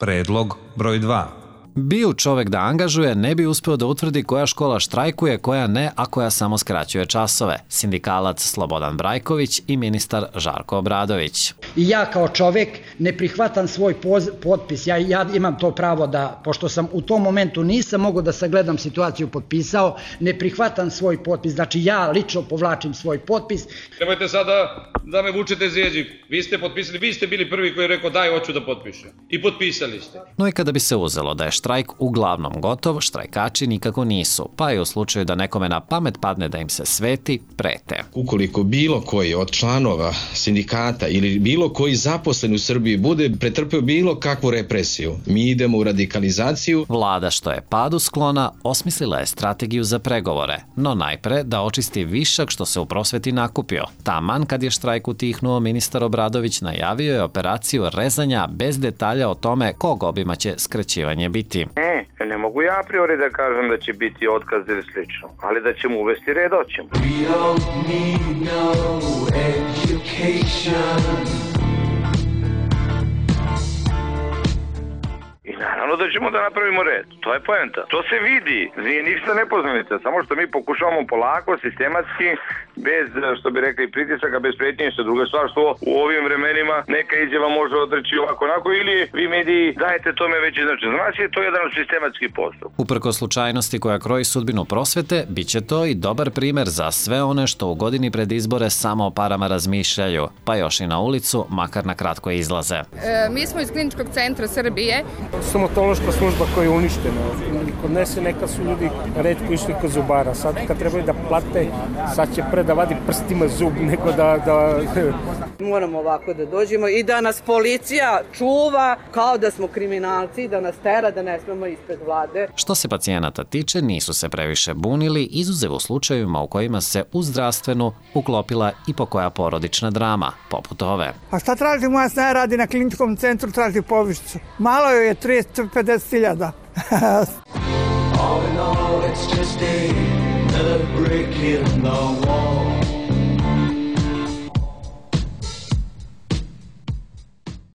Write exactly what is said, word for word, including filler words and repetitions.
Predlog broj dva. Bio čovek da angažuje, ne bi uspeo da utvrdi koja škola štrajkuje, koja ne, a koja samo skraćuje časove. Sindikalac Slobodan Brajković i ministar Žarko Obradović. I ja kao čovek ne prihvatam svoj poz, potpis. Ja, ja imam to pravo da, pošto sam u tom momentu nisam mogao da sagledam situaciju potpisao, ne prihvatam svoj potpis. Znači ja lično povlačim svoj potpis. Nemojte sada da me vučete za jezik. Vi ste potpisali, vi ste bili prvi koji je rekao daj, hoću da potpišem. I potpisali ste. No i kada bi se uzelo da je štrajk uglavnom gotov, štrajkači nikako nisu, pa je u slučaju da nekome na pamet padne da im se sveti, prete. Ukoliko bilo koji od članova sindikata ili bilo koji zaposlen u Srbiji bude pretrpeo bilo kakvu represiju, mi idemo u radikalizaciju. Vlada, što je padu sklona, osmislila je strategiju za pregovore, no najpre da očisti višak što se u prosveti nakupio. Taman kad je štrajk utihnuo, ministar Obradović najavio je operaciju rezanja bez detalja o tome kog obima će skraćivanje biti. Ne, ne mogu ja a priori da kažem da će biti otkaz ili slično, ali da ćemo uvesti red, hoćemo. We don't need no education. I naravno da ćemo da napravimo red. To je poenta. To se vidi. Nije ništa nepoznanica. Samo što mi pokušavamo polako, sistematski, bez, što bi rekli, pritisaka, bez pretnje, što druga stvar, što u ovim vremenima neka izjava može odreći ovako, onako, ili vi mediji dajete tome veći znači. Za nas je to jedan od sistematskih postup. Uprko slučajnosti koja kroji sudbinu prosvete, bit će to i dobar primer za sve one što u godini pred izbore samo o parama razmišljaju, pa još i na ulicu, makar na kratko izlaze. E, mi smo iz Kliničkog centra Srbije. Stomatološka služba koja je uništena. Kod nas neka su ljudi retko išli kod zubara. Sad kad trebaju da plate, sad će pre da vadi prstima zub nego da... da... Moramo ovako da dođemo i da nas policija čuva kao da smo kriminalci, da nas tera da ne smemo ispred vlade. Što se pacijenata tiče, nisu se previše bunili, izuzev u slučajevima u kojima se u zdravstvenu uklopila i pokoja porodična drama, poput ove. A šta traži moja snaja, radi na Kliničkom centru, traži povišicu. Malo joj je trideset do pedeset hiljada. All in all, it's just another brick in the wall.